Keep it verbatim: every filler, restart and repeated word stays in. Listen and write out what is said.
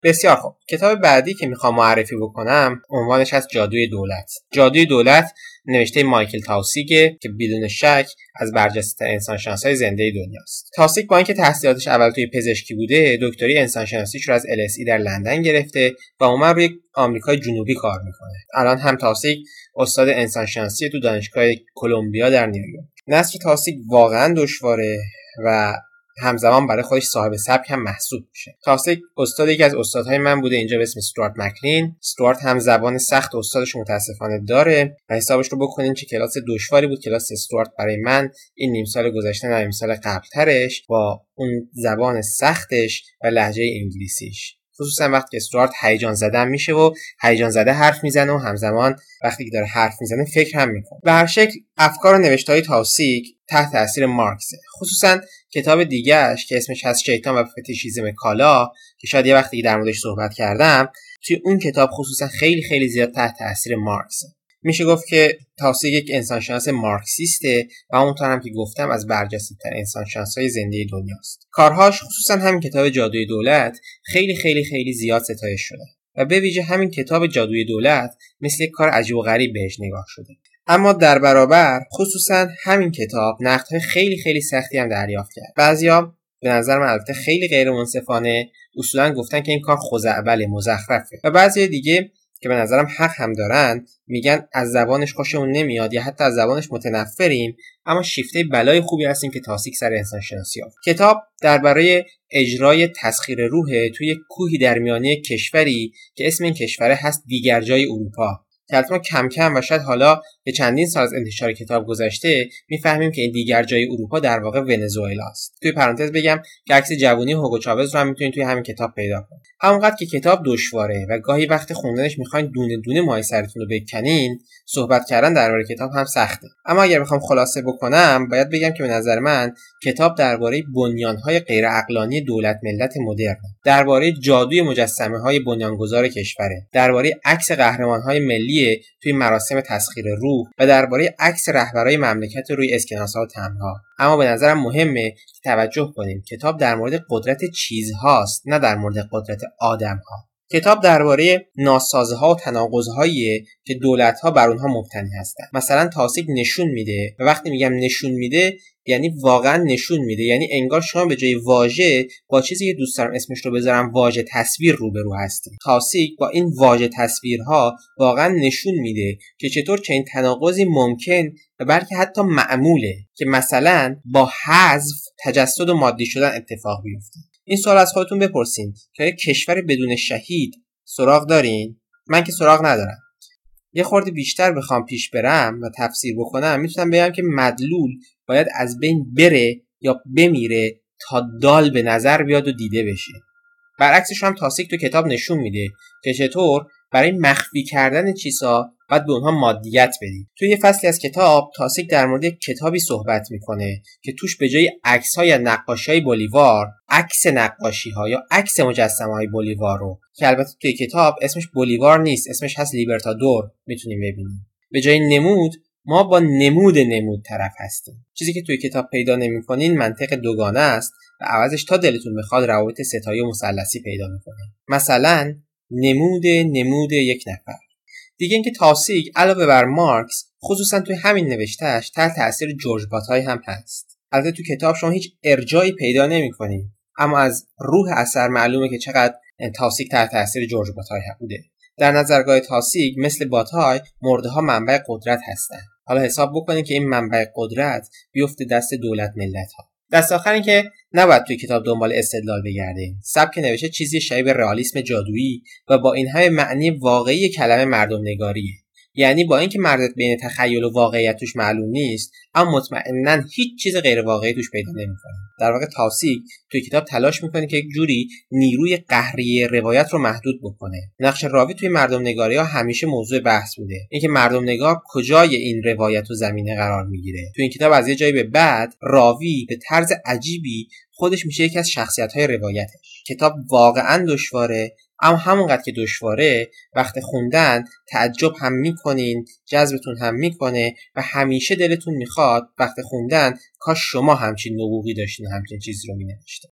بسیار خوب. کتاب بعدی که میخوام معرفی بکنم عنوانش از جادوی دولت. جادوی دولت نوشته مایکل تاوسیگه که بدون شک از برجسته‌ترین انسانشناس‌های زنده دنیاست. تاوسیگ با اینکه تحصیلاتش اول توی پزشکی بوده، دکتری انسانشناسیش رو از ال اس ای در لندن گرفته و اومد روی آمریکای جنوبی کار میکنه. الان هم تاوسیگ استاد انسانشناسی تو دانشگاه کلمبیا در نیویورک. نصر تاوسیگ واقعا دشواره و همزمان برای خودش صاحب سبک هم محسوب میشه. تاوسیگ استاد یکی از استادهای من بوده اینجا به اسم استوارت مکلین. استوارت هم زبان سخت استادش متاسفانه داره و حسابش رو بکنین چه کلاس دشواری بود کلاس استوارت برای من این نیم سال گذشته نه نیم سال قبلترش با اون زبان سختش و لهجه انگلیسیش، خصوصا وقتی که استوارت هیجان زده میشه و هیجان زده حرف میزنه و همزمان وقتی که داره حرف میزنه فکر هم میکنه. به هر شکل افکار و نوشته‌های تاوسیگ تحت تاثیر مارکسه، خصوصا کتاب دیگه‌اش که اسمش هست شیطان و فتیشیسم کالا که شاید یه وقتی در موردش صحبت کردم، توی اون کتاب خصوصا خیلی خیلی زیاد تحت تاثیر مارکسه. میشه گفت که تاوسیگ یک انسانشناس مارکسیسته و اونطور هم که گفتم از برجسته‌ترین انسانشناس‌های زنده دنیاست. کارهاش خصوصا همین کتاب جادوی دولت خیلی خیلی خیلی زیاد ستایش شده و به ویژه همین کتاب جادوی دولت مثل یک کار عجیب و غریب بهش نگاه شده. اما در برابر خصوصا همین کتاب نقدهای خیلی خیلی سختی هم دریافت کرد. بعضیا به نظر من البته خیلی غیر منصفانه اصولا گفتن که این کار خزعبل مزخرفه و بعضی دیگه که به نظرم حق هم دارن میگن از زبانش خوشمون نمیاد یا حتی از زبانش متنفریم، اما شیفته بلای خوبی هستیم که تاوسیگ سر انسان شناسی آورد. کتاب درباره اجرای تسخیر روح توی یک کوهی در میانه کشوری که اسم این کشوره هست دیگر جای اروپا که البته ما کم کم و شاید حالا که چندین سال از انتشار کتاب گذشته میفهمیم که این دیگر جای اروپا در واقع ونزوئلا است. توی پرانتز بگم که عکس جوونی هوگو چاوز رو هم میتونید توی همین کتاب پیدا کنید. همونقدر که کتاب دشواره و گاهی وقت خوندنش میخواین دونه دونه مای سرتون رو بکنین، صحبت کردن درباره کتاب هم سخته. اما اگر بخوام خلاصه بکنم باید بگم که به نظر من کتاب درباره بنیان‌های غیر عقلانی دولت ملت مدرن، درباره جادوی مجسمه‌های بنیانگذار کشوره، درباره عکس قهرمان‌های ملی توی مراسم تسخیر روح و درباره عکس رهبرای مملکت روی اسکناس‌ها و تمبرها. اما به نظرم مهمه که توجه کنیم کتاب در مورد قدرت چیزهاست نه در مورد قدرت آدم‌ها. کتاب درباره ناسازها و تناقض‌هایی که دولت‌ها بر اونها مبتنی هستند. مثلا تاوسیگ نشون میده و وقتی میگم نشون میده یعنی واقعا نشون میده، یعنی انگار شما به جای واژه با چیزی که دوست دارم اسمش رو بذارم واژه تصویر روبرو هستید. تاوسیگ با این واژه تصویرها واقعا نشون میده که چطور چنین تناقضی ممکن و بلکه حتی معموله که مثلا با حذف تجسد و مادی شدن اتفاق بیفته. این سوال از خودتون بپرسین که آیا کشور بدون شهید سراغ دارین؟ من که سراغ ندارم. یه خورده بیشتر بخوام پیش برم و تفسیر بکنم میتونم بگم که مدلول باید از بین بره یا بمیره تا دال به نظر بیاد و دیده بشه. برعکسش هم تاوسیگ تو کتاب نشون میده که چطور برای مخفی کردن چیزها باید به اونها مادیت بدید. توی یه فصلی از کتاب تاوسیگ در مورد کتابی صحبت میکنه که توش به جای عکس‌ها یا نقاشی‌های بولیوار، عکس نقاشی‌ها یا عکس مجسمه‌های بولیوار رو که البته توی کتاب اسمش بولیوار نیست، اسمش هست لیبرتادور میتونیم ببینیم. به جای نمود ما با نمود نمود طرف هستیم. چیزی که توی کتاب پیدا نمی‌کنین منطق دوگانه است و عوضش تا دلتون بخواد روابط ستایی و مثلثی پیدا می‌کنه. مثلا نمود نمود یک نفر. دیگه اینکه تاوسیگ علاوه بر مارکس خصوصا توی همین نوشتهش تحت تاثیر جورج باتای هم هست. البته تو کتاب شما هیچ ارجایی پیدا نمی‌کنید، اما از روح اثر معلومه که چقدر تاوسیگ تحت تاثیر جورج باتای بوده. در نظرگاه تاوسیگ مثل باتای مرده‌ها منبع قدرت هستند. حالا حساب بکنید که این منبع قدرت بیفته دست دولت ملت‌ها. دست آخر این که نباید توی کتاب دنبال استدلال بگردیم. سبک نوشته چیزی شبیه به رئالیسم جادویی و با این همه معنی واقعی کلمه مردم نگاریه. یعنی با اینکه مرز بین تخیل و واقعیت توش معلوم نیست، اما مطمئناً هیچ چیز غیر واقعی توش پیدا نمی‌کنه. در واقع تاوسیگ توی کتاب تلاش می‌کنه که یک جوری نیروی قهری روایت رو محدود بکنه. نقش راوی توی مردم نگاری‌ها همیشه موضوع بحث بوده. اینکه مردم نگار کجای این روایت و زمینه قرار می‌گیره. توی این کتاب از یه جایی به بعد راوی به طرز عجیبی خودش میشه یکی از شخصیت‌های روایتش. کتاب واقعاً دشواره، اما همونقدر که دشواره وقت خوندن تعجب هم میکنین، جذبتون هم میکنه و همیشه دلتون میخواد وقت خوندن کاش شما همچین نبوغی داشتین همچین چیزی رو مینوشتین.